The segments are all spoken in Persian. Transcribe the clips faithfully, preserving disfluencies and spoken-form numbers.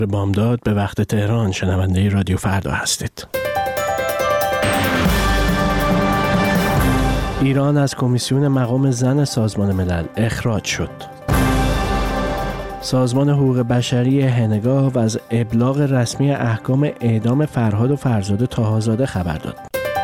به بامداد به وقت تهران شنونده رادیو فردا هستید. ایران از کمیسیون مقام زن سازمان ملل اخراج شد. سازمان حقوق بشری هنگاو از ابلاغ رسمی احکام اعدام فرهاد و فرزاد طاهازاده خبر داد.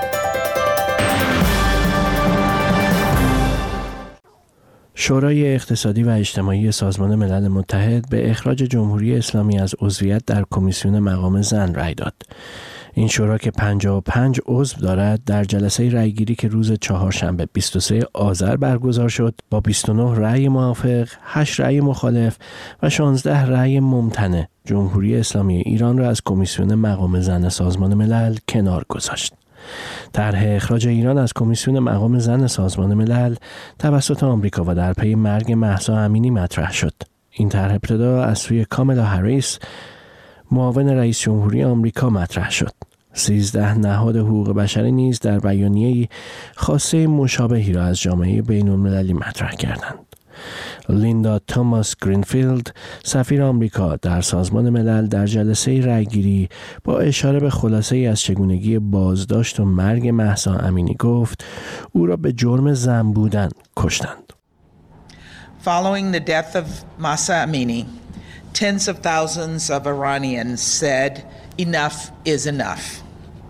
شورای اقتصادی و اجتماعی سازمان ملل متحد به اخراج جمهوری اسلامی از عضویت در کمیسیون مقام زن رأی داد. این شورا که پنجاه و پنج عضو دارد در جلسه رأیگیری که روز چهارشنبه بیست و سوم آذر برگزار شد با بیست و نه رأی موافق، هشت رأی مخالف و شانزده رأی ممتنع جمهوری اسلامی ایران را از کمیسیون مقام زن سازمان ملل کنار گذاشت. طرح اخراج ایران از کمیسیون مقام زن سازمان ملل توسط آمریکا و در پی مرگ مهسا امینی مطرح شد. این طرح ابتدا از سوی کامالا هریس، معاون رئیس جمهوری آمریکا مطرح شد. سیزده نهاد حقوق بشری نیز در بیانیه‌ای خواسته مشابهی را از جامعه بین‌المللی مطرح کردند. لیندا توماس گرینفیلد، سفیر آمریکا در سازمان ملل، در جلسه رأیگیری با اشاره به خلاصه‌ای از چگونگی بازداشت و مرگ مهسا امینی گفت او را به جرم زن بودن کشتند. Following the death of Mahsa Amini, tens of thousands of Iranians said enough is enough.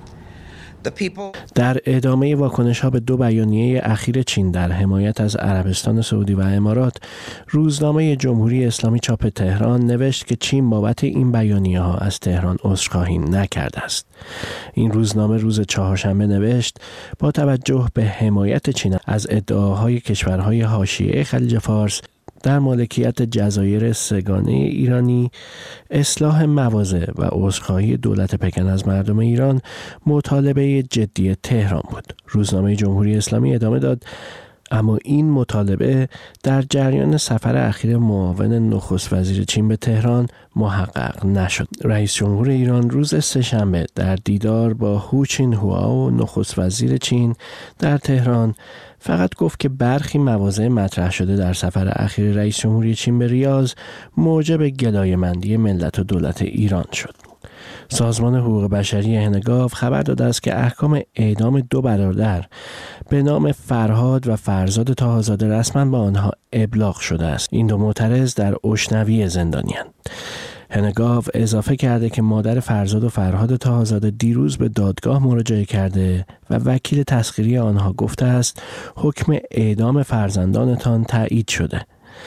در ادامه واکنش‌ها به دو بیانیه اخیر چین در حمایت از عربستان سعودی و امارات، روزنامه جمهوری اسلامی چاپ تهران نوشت که چین بابت این بیانیه‌ها از تهران عذرخواهی نکرده است. این روزنامه روز چهارشنبه نوشت با توجه به حمایت چین از ادعاهای کشورهای حاشیه خلیج فارس در مالکیت جزایر سه‌گانه ایرانی، اصلاح مواضع و عذرخواهی دولت پکن از مردم ایران مطالبه جدی تهران بود. روزنامه جمهوری اسلامی ادامه داد اما این مطالبه در جریان سفر اخیر معاون نخست وزیر چین به تهران محقق نشد. رئیس جمهور ایران روز سه‌شنبه در دیدار با هو چین هواو نخست وزیر چین در تهران فقط گفت که برخی مواضع مطرح شده در سفر اخیر رئیس جمهوری چین به ریاض موجب گلایه‌مندی ملت و دولت ایران شد. سازمان حقوق بشری هنگاو خبر داده است که احکام اعدام دو برادر به نام فرهاد و فرزاد طاهازاده رسما به آنها ابلاغ شده است. این دو معترض در اشنوی زندانی‌اند. هنگاو اضافه کرده که مادر فرزاد و فرهاد طاهازاده دیروز به دادگاه مراجعه کرده و وکیل تسخیری آنها گفته است حکم اعدام فرزندانتان تایید شده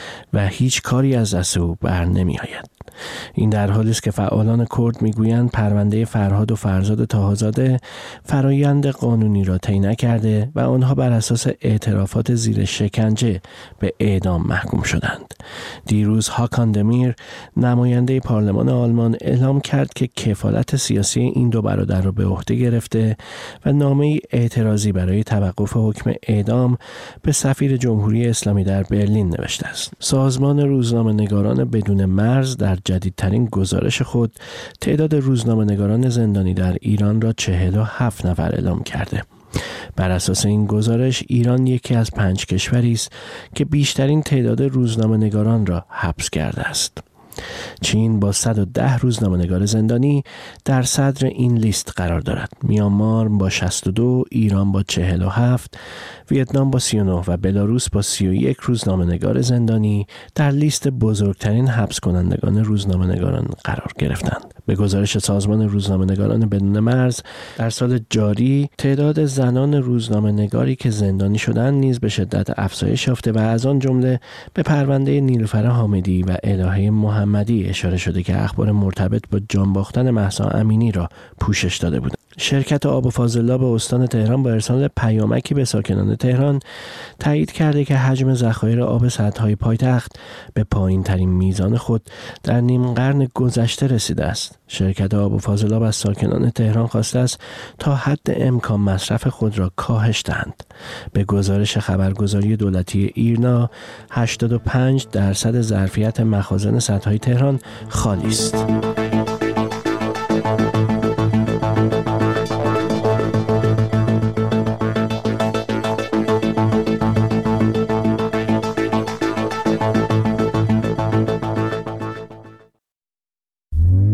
و هیچ کاری از دست او بر نمی آید. این در حالی است که فعالان کرد میگویند پرونده فرهاد و فرزاد طاهازاده فرایند قانونی را طی نکرده و آنها بر اساس اعترافات زیر شکنجه به اعدام محکوم شدند. دیروز هاکان دمیر، نماینده پارلمان آلمان، اعلام کرد که کفالت سیاسی این دو برادر را به عهده گرفته و نامه‌ای اعتراضی برای توقف حکم اعدام به سفیر جمهوری اسلامی در برلین نوشته است. سازمان روزنامه‌نگاران بدون مرز در جدیدترین گزارش خود تعداد روزنامه‌نگاران زندانی در ایران را چهل و هفت نفر اعلام کرده. بر اساس این گزارش ایران یکی از پنج کشوری است که بیشترین تعداد روزنامه‌نگاران را حبس کرده است. چین با صد و ده روزنامه‌نگار زندانی در صدر این لیست قرار دارد. میانمار با شصت و دو، ایران با چهل و هفت، ویتنام با سی و نه و بلاروس با سی و یک روزنامه‌نگار زندانی در لیست بزرگترین حبس کنندگان روزنامه‌نگاران قرار گرفتند. به گزارش سازمان روزنامه‌نگاران بدون مرز، در سال جاری تعداد زنان روزنامه‌نگاری که زندانی شدند نیز به شدت افزایش یافته و از آن جمله به پرونده نیلوفر حامدی و الهه محمدی اشاره شده که اخبار مرتبط با جان باختن مهسا امینی را پوشش داده بودند. شرکت آب و فاضلاب به استان تهران با ارسال پیامکی به ساکنان تهران تایید کرده که حجم ذخایر آب سدهای پایتخت به پایین ترین میزان خود در نیم قرن گذشته رسیده است. شرکت آب و فاضلاب از ساکنان تهران خواسته است تا حد امکان مصرف خود را کاهش دهند. به گزارش خبرگزاری دولتی ایرنا، هشتاد و پنج درصد ظرفیت مخازن سدهای تهران خالی است.